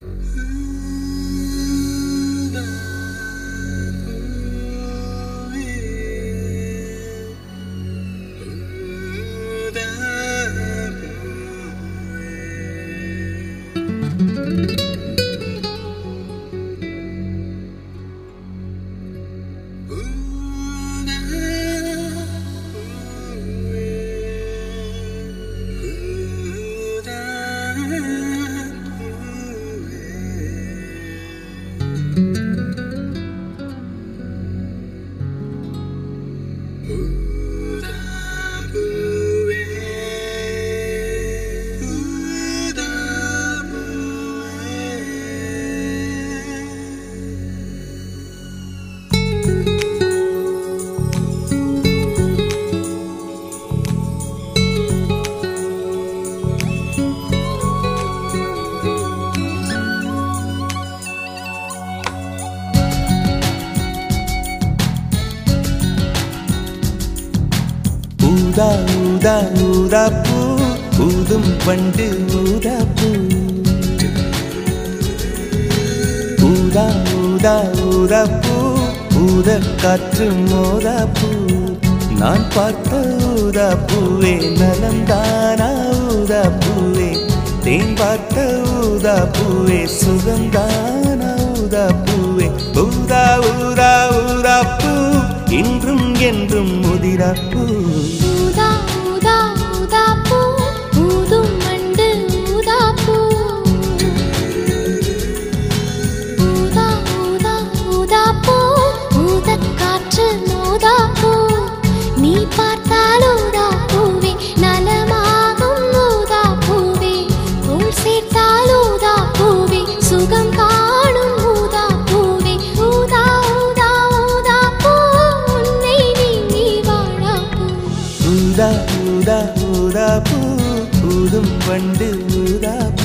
ஊதா ஊதா ஊதாப்பூ ஊதும் பண்டு ஊதாப்பூ ஊதா ஊதா ஊதாப்பூ ஊத காற்று மோதாப்பூ நான் பார்த்த ஊதாப்பூவே நலம்தானா ஊதாப்பூவே தேன் பார்த்த ஊதாப்பூவே சுகம்தானா ஊதாப்பூவே ஊதா ஊதா ஊதாப்பூ இன்றும் என்றும் முதிராப்பூ ஊதா ஊதா ஊதாப்பூ ஊதும் வண்டு ஊதாப்பூ ஊதா ஊதா ஊதாப்பூ ஊதக் காற்று மோதாப்பூ நீ பார்த்தால் ஊதாப்பூவே நலமாகும் ஊதாப்பூவே தோள் சேர்த்தால் ஊதாப்பூவே சுகம் காணும் ஊதாப்பூவே ஊதா ஊதா ஊதாப்பூ உன்னை நீங்கி வாழாப்பூ ஊதா ஊதா ஊதாப்பூ ஊதும் வண்டு ஊதாப்பூ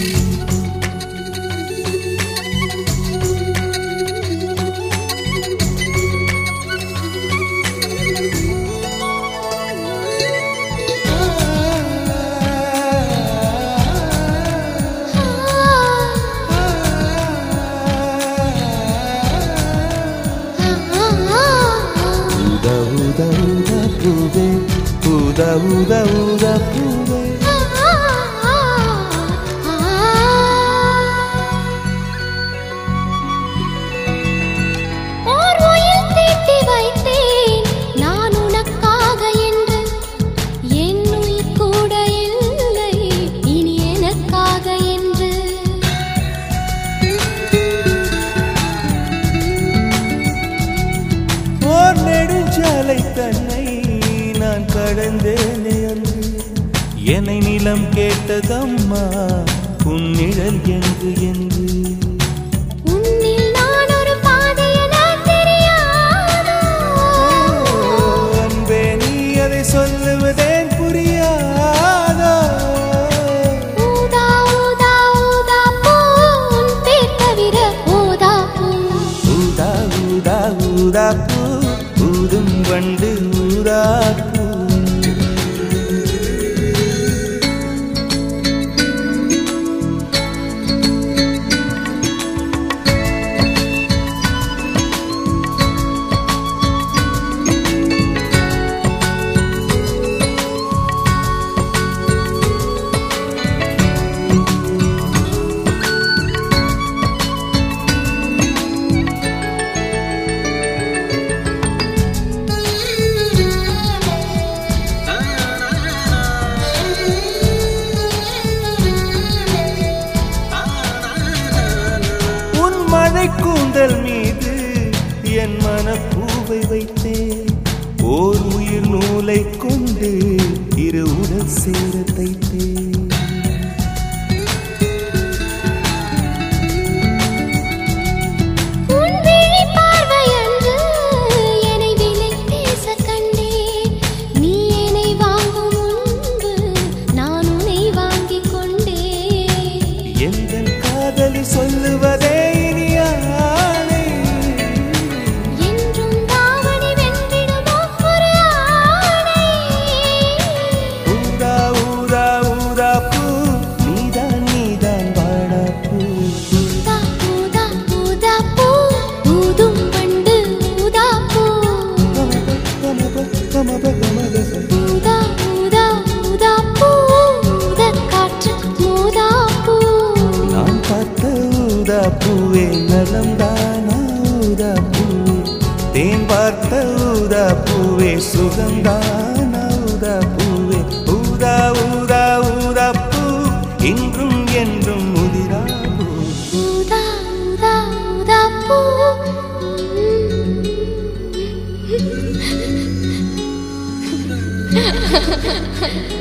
ஊதா ஊதா ஊதாப்பூவே ஓர் உயிர் தீட்டி வைத்தேன் நான் உனக்காக என்று என் உயிர் கூட இல்லை இனி எனக்காக என்று ஓர் நெடுஞ்சாலை தன்னை நான் கடந்தேனே அன்று என்னை நிலம் கேட்டதம்மா உன் நிழல் என்று என்று உன்னில் நான் ஒரு பாதை என தெரியாதோ அன்பே நீ அதை சொல்லுவதேன் புரியாதோ ஊதா ஊதா ஊதாப்பூ உன் பேர் தவிர ஊதாப்பூ ஊதா ஊதா ஊதாப்பூ ஊதும் வண்டு ஊதாப்பூ கூந்தல் மீது என் மனப்பூவை வைத்தேன் ஓர் உயிர் நூலை கொண்டு இரு உடல் சேர தைத்தேன் உன் விழி பார்வையன்று என்னை விலை பேச கண்டேன் நீ என்னை வாங்கும் முன்பு நான் உன்னை வாங்கிக் கொண்டேன் எந்தன் காதலி சொல்லுவதே ஊதா ஊதா ஊதாப்பூ நீதான் நீதான் வாழாப்பூ பூவே சுகந்தான் ஊதா பூவே ஊதா ஊதா ஊதா பூ இன்றும் என்றும் முதிரா பூ ஊதா ஊதா ஊதா பூ Ha ha ha ha.